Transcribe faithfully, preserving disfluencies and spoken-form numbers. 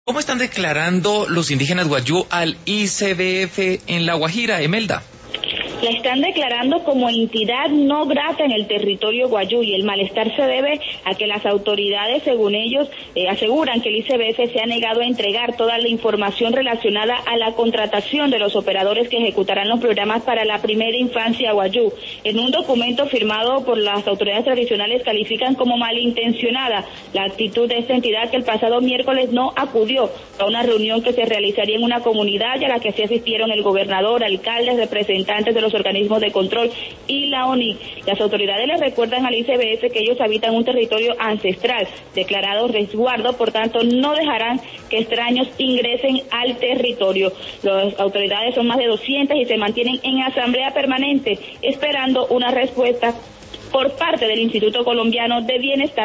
¿Cómo están declarando los indígenas Wayuu al I C B F en La Guajira, Emelda? La están declarando como entidad no grata en el territorio Wayuu y el malestar se debe a que las autoridades, según ellos, eh, aseguran que el I C B F se ha negado a entregar toda la información relacionada a la contratación de los operadores que ejecutarán los programas para la primera infancia Wayuu. En un documento firmado por las autoridades tradicionales califican como malintencionada la actitud de esta entidad que el pasado miércoles no acudió a una reunión que se realizaría en una comunidad y a la que sí asistieron el gobernador, alcaldes, representantes de los organismos de control y la O N I C. Las autoridades les recuerdan al I C B F que ellos habitan un territorio ancestral declarado resguardo, por tanto no dejarán que extraños ingresen al territorio. Las autoridades son más de doscientas y se mantienen en asamblea permanente esperando una respuesta por parte del Instituto Colombiano de Bienestar.